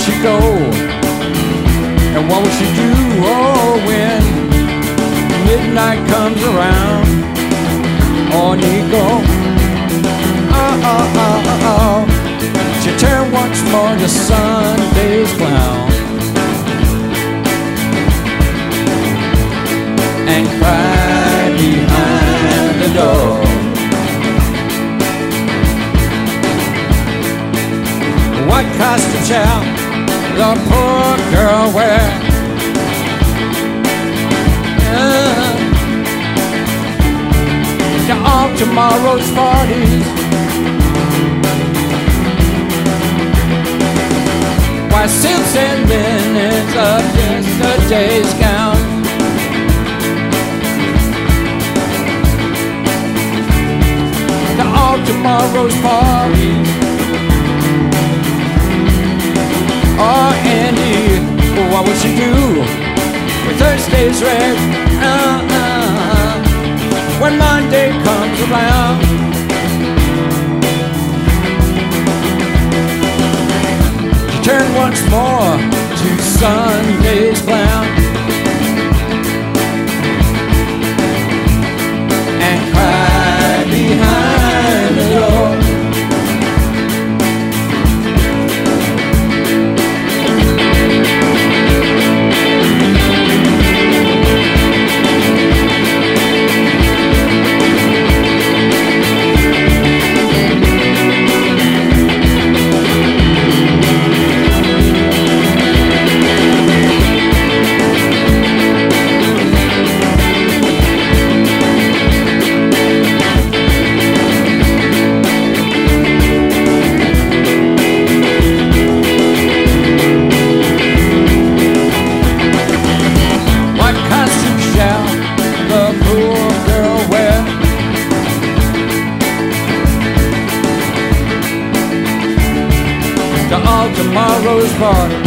she go? And what will she do, oh, when midnight comes around? Oh, Nico, she turned once more to Sunday's clown and cried behind the door. What costume shall the poor girl wear? To all tomorrow's parties. Why, silks and linens of yesterday's gown. To all tomorrow's parties. Oh, Andy, what will she do with Thursday's red? When Monday comes around. She turned once more to Sunday's clown and cried behind the door. To all tomorrow's party.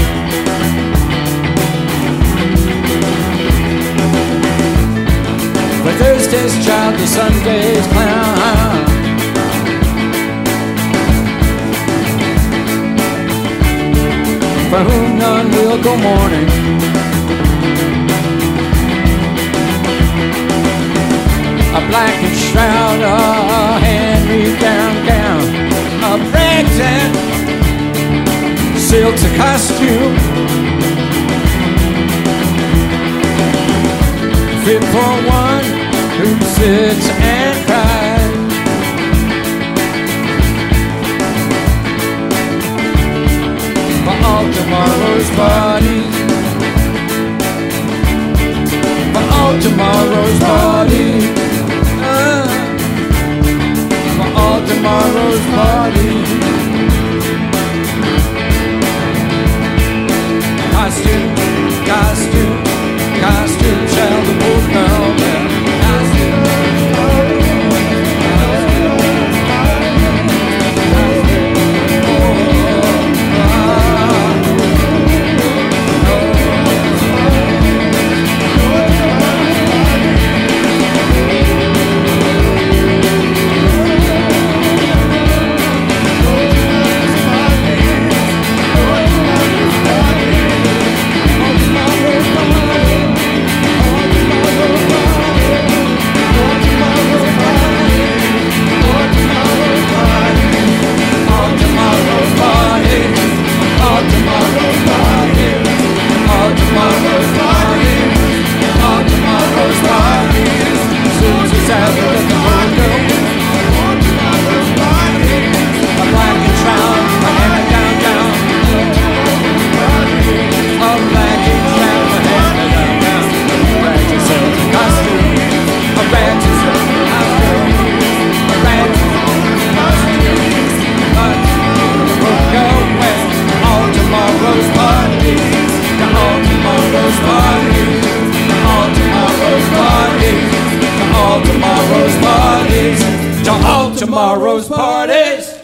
For Thursday's child to Sunday's clown. For whom none will go mourning. A blackened shroud, a hand-me-down gown, a present silk's a costume fit for one who sits and cries. For all tomorrow's parties. For all tomorrow's parties. For all tomorrow's parties. Costume, costume, costume, shall the poor girl wear? Costume, tomorrow's parties.